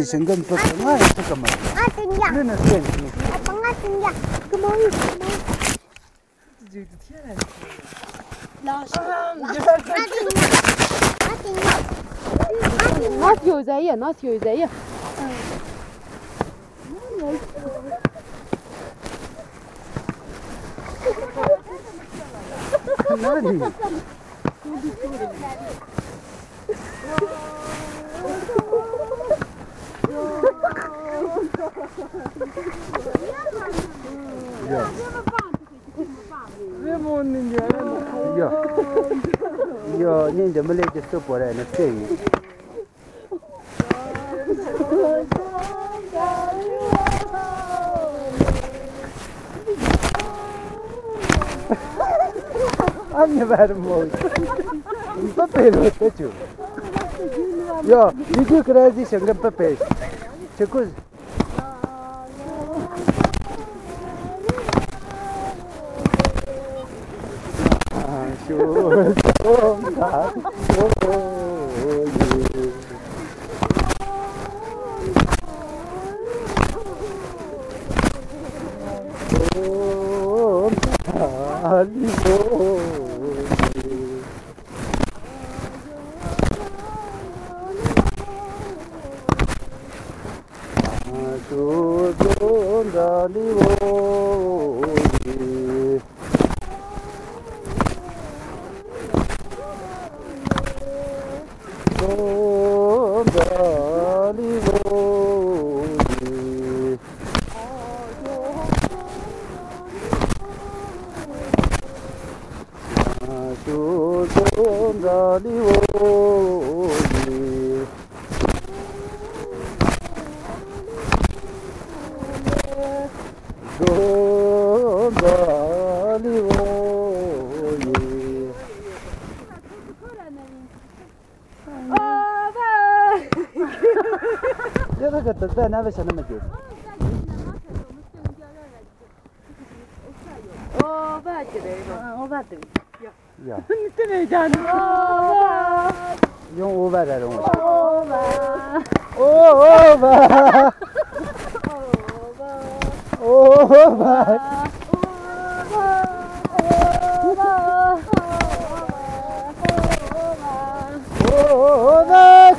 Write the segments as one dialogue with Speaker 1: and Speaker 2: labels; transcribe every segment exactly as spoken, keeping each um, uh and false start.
Speaker 1: 你先跟不跟我这个嘛？
Speaker 2: 啊，真呀！
Speaker 1: 那那是你。
Speaker 2: 啊，帮我真呀！个毛衣，个毛衣。
Speaker 3: 这就天然。
Speaker 2: 老师，啊真呀！啊真呀！
Speaker 4: 哪有在呀？哪有在呀？
Speaker 1: 哪里？Ja. Ja, ni de lägger stå på det när stäng. Anne värmo. Papel det ju. Ja, vi tycker att det är en papel. Chekuz. Den är väl så mycket.
Speaker 4: Åh, vad är det? Åh, vad är det?
Speaker 1: Ja.
Speaker 4: Inte nöjd. Åh,
Speaker 1: Jo, vad är det?
Speaker 4: åh,
Speaker 1: Åh, vad? Åh, vad? Åh, vad?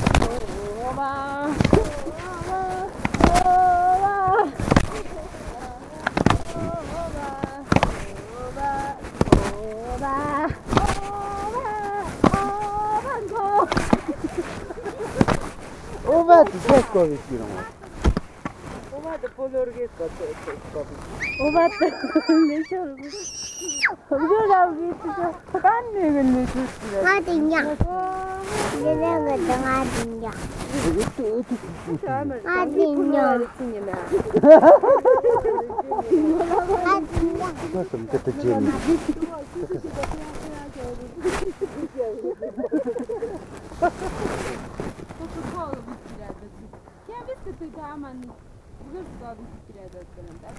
Speaker 1: Ova ti čekovi kiramo.
Speaker 4: Ova da polorge skoče čekovi. Ova da neću. Ova da kan ne gledne tu.
Speaker 2: 啊真呀！你那个真啊真呀！啊真呀！啊真呀！
Speaker 1: Vad som det är Jenny.
Speaker 4: Kim visste du där man ska vi träda upp den där?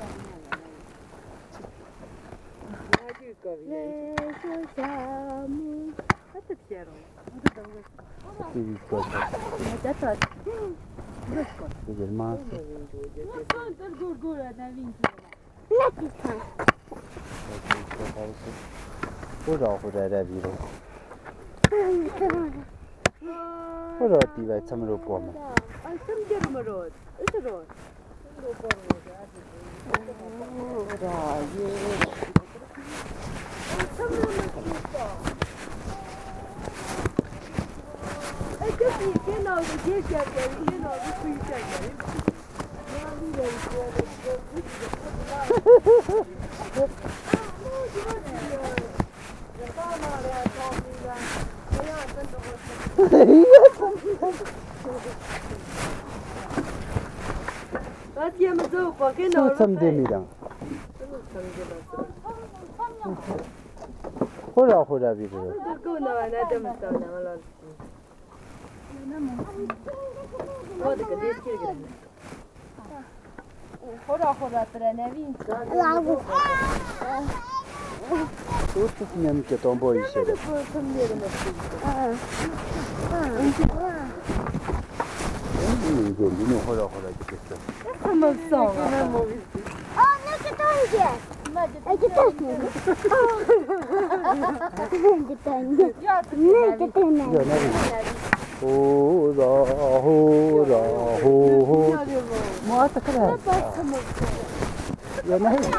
Speaker 4: Ja, du ska vi. Vad är det då?
Speaker 1: Det är gott.
Speaker 4: Det är
Speaker 1: Det är massa.
Speaker 4: Jag ska inte gå gå där vintern.
Speaker 2: Lätt
Speaker 1: Hurra, hurra, är vi då? Hurra, det var ett samråd på mig.
Speaker 4: Ay, sen gör de råd. Inte råd.
Speaker 1: Hurra, Så som det middag. Hurra, hurra, vi då.
Speaker 4: Hurra, hurra, den är vinst.
Speaker 2: Lago.
Speaker 1: Тут немки там боишься. quindi non ho la cola di questo.
Speaker 4: Come sono?
Speaker 2: Oh, non che toglie! E che toglie? Che toglie? Non che toglie?
Speaker 1: Io ne vedo. Ora, ora, ora. Muata che è? Io ne vedo.